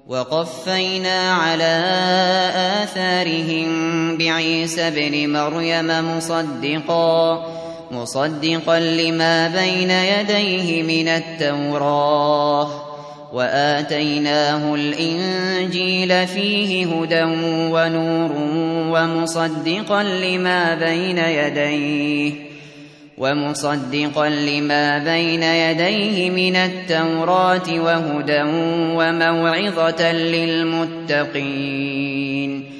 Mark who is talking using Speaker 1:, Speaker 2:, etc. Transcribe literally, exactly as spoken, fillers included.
Speaker 1: وقفينا على آثارهم بعيسى ابن مريم مصدقا مصدقا لما بين يديه من التوراة وآتيناه الإنجيل فيه هدى ونور ومصدقا لما بين يديه ومصدقا لما بين يديه من التوراة وهدى وموعظة للمتقين